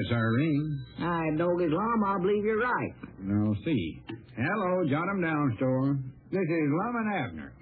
Irene. I don't get Lum, I believe you're right. Now, see. Hello, jot 'em down, store. This is Lum and Abner.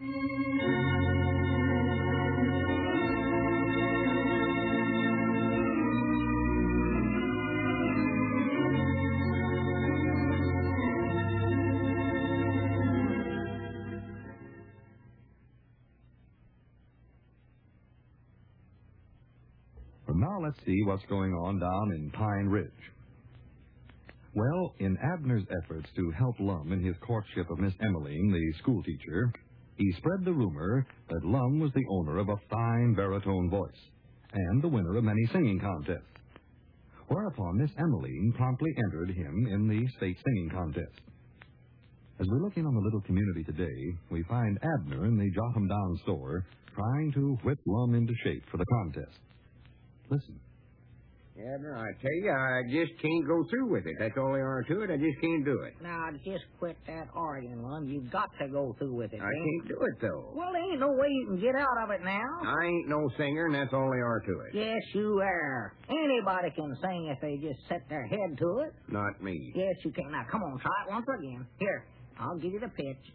Now let's see what's going on down in Pine Ridge. Well, in Abner's efforts to help Lum in his courtship of Miss Emmeline, the schoolteacher, he spread the rumor that Lum was the owner of a fine baritone voice and the winner of many singing contests. Whereupon Miss Emmeline promptly entered him in the state singing contest. As we look in on the little community today, we find Abner in the Jot 'em Down store trying to whip Lum into shape for the contest. Listen. Abner, I tell you, I just can't go through with it. That's all there are to it. I just can't do it. Now, just quit that arguing, Lum. You've got to go through with it. I can't do it, though. Well, there ain't no way you can get out of it now. I ain't no singer, and that's all there are to it. Yes, you are. Anybody can sing if they just set their head to it. Not me. Yes, you can. Now, come on, try it once again. Here, I'll give you the pitch.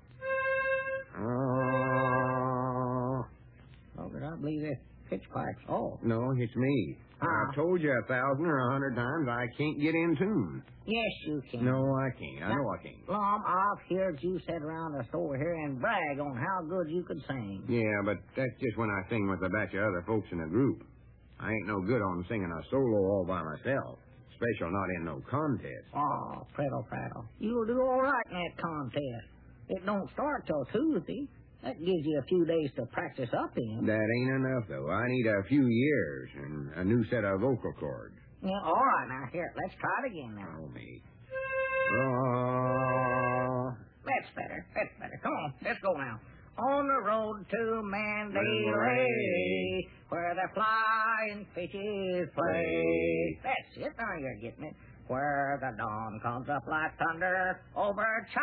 Oh, did I believe this pitch pipes? Oh. No, it's me. I've told you 1,000 or 100 times I can't get in tune. Yes, you can. No, I can't. I know I can't. Lum, I've heard you sit around the store here and brag on how good you could sing. Yeah, but that's just when I sing with a batch of other folks in a group. I ain't no good on singing a solo all by myself, especially not in no contest. Oh, prattle. You'll do all right in that contest. It don't start till Tuesday. That gives you a few days to practice up in. That ain't enough, though. I need a few years and a new set of vocal cords. Yeah, all right, now, here, let's try it again now. Oh, me. That's better. Come on, let's go now. On the road to Mandalay, where the flying fishes play. That's it, now you're getting it. Where the dawn comes up like thunder over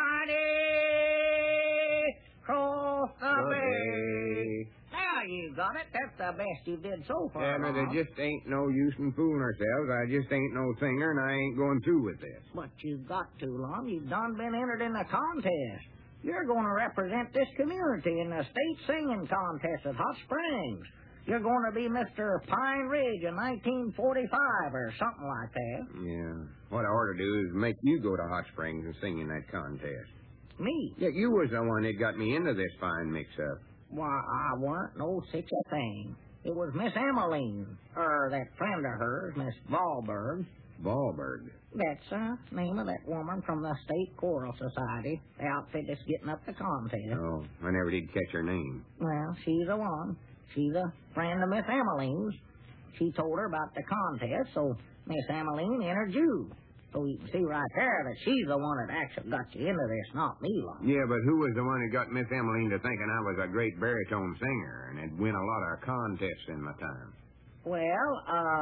Chinese across the bay. Now you got it. That's the best you did so far. Yeah, but there just ain't no use in fooling ourselves. I just ain't no singer, and I ain't going through with this. But you've got to, Lum. You've done been entered in the contest. You're going to represent this community in the state singing contest at Hot Springs. You're going to be Mr. Pine Ridge in 1945 or something like that. Yeah. What I ought to do is make you go to Hot Springs and sing in that contest. Me? Yeah, you was the one that got me into this fine mix-up. Why, I weren't no such a thing. It was Miss Emmeline, or that friend of hers, Miss Wahlberg. Wahlberg? That's the name of that woman from the State Choral Society, the outfit that's getting up the contest. Oh, I never did catch her name. Well, she's the one. She's a friend of Miss Emmeline's. She told her about the contest, so Miss Emmeline entered you. So you can see right there that she's the one that actually got you into this, not me, Lum. Yeah, but who was the one that got Miss Emmeline to thinking I was a great baritone singer and had win a lot of contests in my time? Well,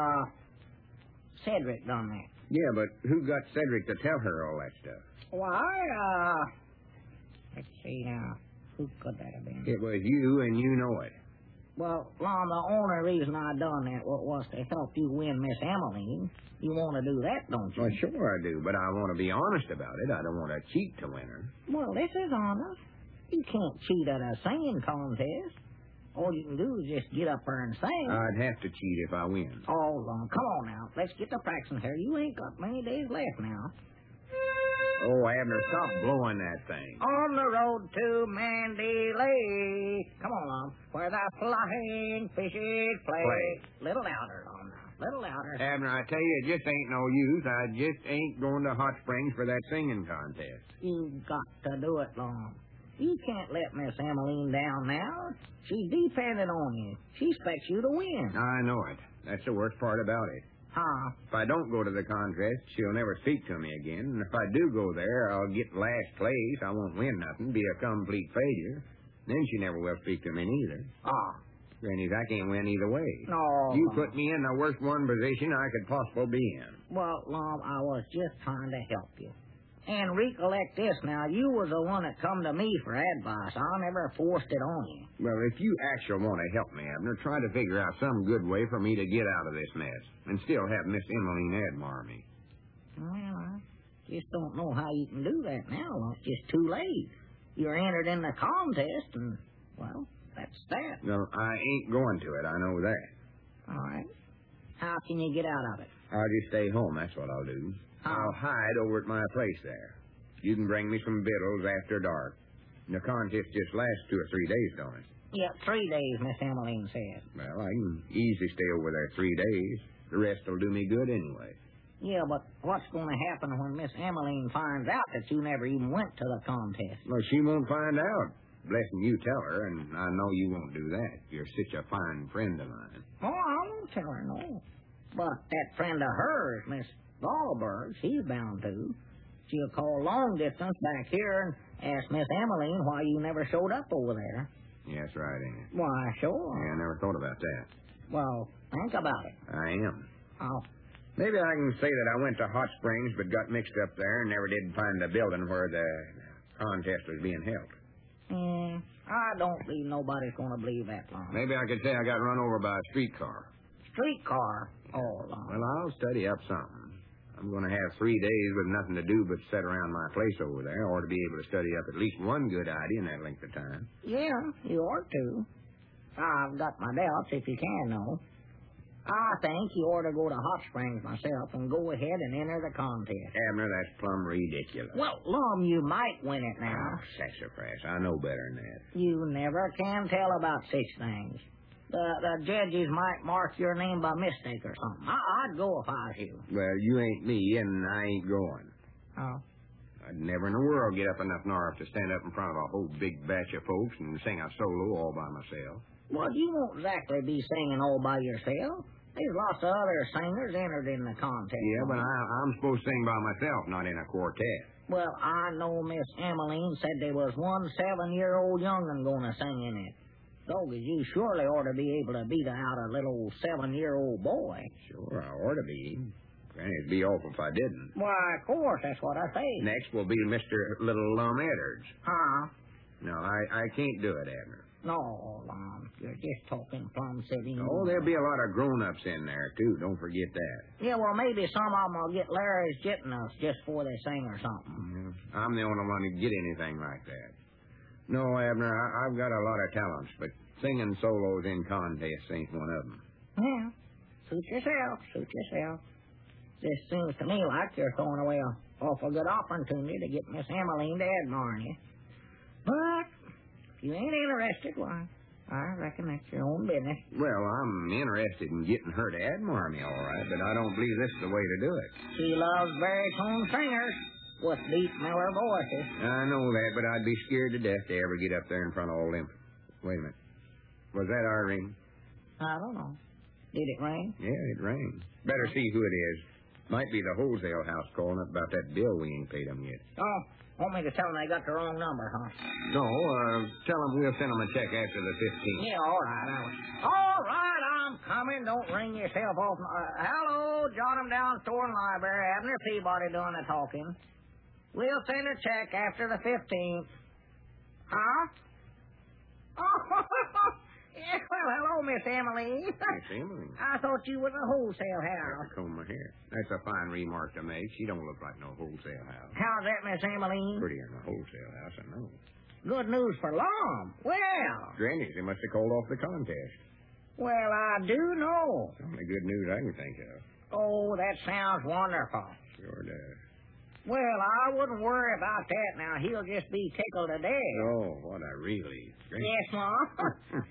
Cedric done that. Yeah, but who got Cedric to tell her all that stuff? Why, let's see now. Who could that have been? It was you, and you know it. Well, Lum, the only reason I done that was to help you win Miss Emmeline. You want to do that, don't you? Well, sure I do, but I want to be honest about it. I don't want to cheat to win her. Well, this is honest. You can't cheat at a singing contest. All you can do is just get up there and sing. I'd have to cheat if I win. Oh, Lum, come on now. Let's get to practicing here. You ain't got many days left now. Oh, Abner, stop blowing that thing. On the road to Mandalay. Come on, Lum. Where the flying fishes play. Little louder, Lum. Little louder. Abner, I tell you, it just ain't no use. I just ain't going to Hot Springs for that singing contest. You've got to do it, Lum. You can't let Miss Emmeline down now. She's dependent on you. She expects you to win. I know it. That's the worst part about it. Huh? If I don't go to the contest, she'll never speak to me again. And if I do go there, I'll get last place. I won't win nothing, be a complete failure. Then she never will speak to me neither. Ah. Granny's, I can't win either way. No. You put me in the worst one position I could possibly be in. Well, Lum, I was just trying to help you. And recollect this now, you was the one that come to me for advice. I never forced it on you. Well, if you actually want to help me, Abner, try to figure out some good way for me to get out of this mess and still have Miss Emmeline admire me. Well, I just don't know how you can do that now. Well, it's just too late. You're entered in the contest, and, well, that's that. No, I ain't going to it. I know that. All right. How can you get out of it? I'll just stay home. That's what I'll do. I'll hide over at my place there. You can bring me some victuals after dark. The contest just lasts 2 or 3 days, don't it? Yeah, 3 days, Miss Emmeline said. Well, I can easily stay over there 3 days. The rest will do me good anyway. Yeah, but what's going to happen when Miss Emmeline finds out that you never even went to the contest? Well, she won't find out. Blessing you tell her, and I know you won't do that. You're such a fine friend of mine. Oh, I won't tell her, no. But that friend of hers, Miss Dahlberg, she's bound to. She'll call long distance back here and ask Miss Emmeline why you never showed up over there. Yeah, that's right, ain't it? Why, sure. Yeah, I never thought about that. Well, think about it. I am. Oh, Maybe I can say that I went to Hot Springs but got mixed up there and never did find the building where the contest was being held. I don't believe nobody's going to believe that long. Maybe I could say I got run over by a streetcar. Streetcar? Oh, long. Well, I'll study up something. I'm going to have 3 days with nothing to do but sit around my place over there, or to be able to study up at least one good idea in that length of time. Yeah, you ought to. I've got my doubts, if you can, know. I think you ought to go to Hot Springs myself and go ahead and enter the contest. Abner, that's plumb ridiculous. Well, Lum, you might win it now. Oh, sassafras. I know better than that. You never can tell about such things. The judges might mark your name by mistake or something. I'd go if I was you. Well, you ain't me, and I ain't going. Oh. I'd never in the world get up enough nerve to stand up in front of a whole big batch of folks and sing a solo all by myself. Well, you won't exactly be singing all by yourself. There's lots of other singers entered in the contest. Yeah, but I'm supposed to sing by myself, not in a quartet. Well, I know Miss Emmeline said there was one 7-year-old young'un going to sing in it. Doggies, you surely ought to be able to beat out a little 7-year-old boy. Sure, I ought to be. Granny, it'd be awful if I didn't. Why, of course, that's what I say. Next will be Mr. Little Lum Edwards. Huh? No, I can't do it, Abner. No, Lum, you're just talking plumb silly. Oh, there'll be a lot of grown-ups in there, too. Don't forget that. Yeah, well, maybe some of them will get Larry's jitness just before they sing or something. I'm the only one who get anything like that. No, Abner, I've got a lot of talents, but singing solos in contests ain't one of them. Yeah, suit yourself, suit yourself. This seems to me like you're throwing away an awful good opportunity to get Miss Emmeline to admire you. But if you ain't interested, why, I reckon that's your own business. Well, I'm interested in getting her to admire me, all right, but I don't believe this is the way to do it. She loves baritone singers with deep, mellow voices. I know that, but I'd be scared to death to ever get up there in front of all them. Wait a minute. Was that our ring? I don't know. Did it ring? Yeah, it rang. Better see who it is. Might be the wholesale house calling up about that bill we ain't paid them yet. Oh, want me to tell them they got the wrong number, huh? No, tell them we'll send them a check after the 15th. Yeah, all right. All right, I'm coming. Don't ring yourself off. Hello, jot 'em down, store and library. Abner Peabody doing the talking. We'll send a check after the 15th. Huh? Oh, yeah, well, hello, Miss Emmeline. Miss Emmeline? I thought you was a wholesale house. I comb my hair. That's a fine remark to make. She don't look like no wholesale house. How's that, Miss Emmeline? Prettier than a wholesale house, I know. Good news for Lum. Well. Granny, they must have called off the contest. Well, I do know. It's the only good news I can think of. Oh, that sounds wonderful. Sure does. Well, I wouldn't worry about that now. He'll just be tickled to death. Oh, what a relief. Yes, Mom.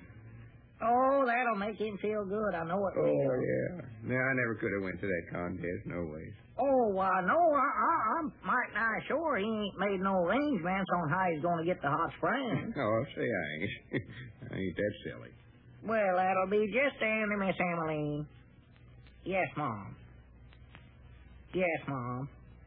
Oh, that'll make him feel good. I know it will. Oh, yeah. No, I never could have went to that contest, no ways. Oh, no, I'm mighty nigh sure he ain't made no arrangements on how he's going to get to Hot Springs. Oh, say I ain't. I ain't that silly. Well, that'll be just dandy, Miss Emmeline. Yes, Mom. Yes, Mom.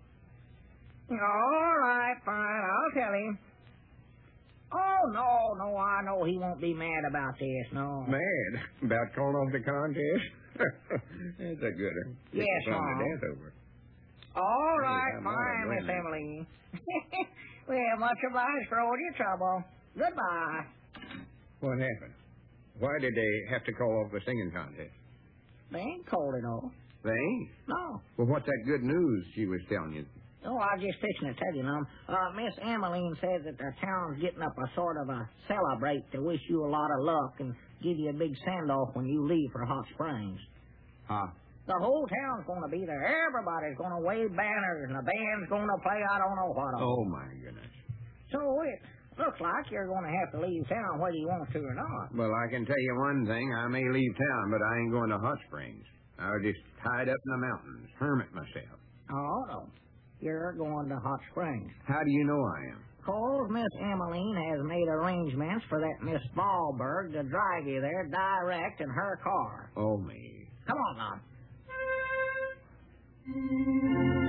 All right, fine. I'll tell him. Oh, no, I know he won't be mad about this, no. Mad? About calling off the contest? That's a good one. Yes, Something Mom. to dance over. All right, I'm not fine, Miss agreeing. Emmeline. Well, much obliged for all your trouble. Goodbye. What happened? Why did they have to call off the singing contest? They ain't called it off. They ain't. No. Well, what's that good news she was telling you? Oh, I was just fixing to tell you, Mom. Miss Emmeline said that the town's getting up a sort of a celebrate to wish you a lot of luck and give you a big send-off when you leave for Hot Springs. Huh? The whole town's going to be there. Everybody's going to wave banners, and the band's going to play I don't know what all. Oh, my goodness. So it looks like you're going to have to leave town whether you want to or not. Well, I can tell you one thing. I may leave town, but I ain't going to Hot Springs. I was just tied up in the mountains, hermit myself. Oh, no. You're going to Hot Springs. How do you know I am? 'Cause Miss Emmeline has made arrangements for that Miss Ballberg to drive you there direct in her car. Oh, me. Come on, Mom.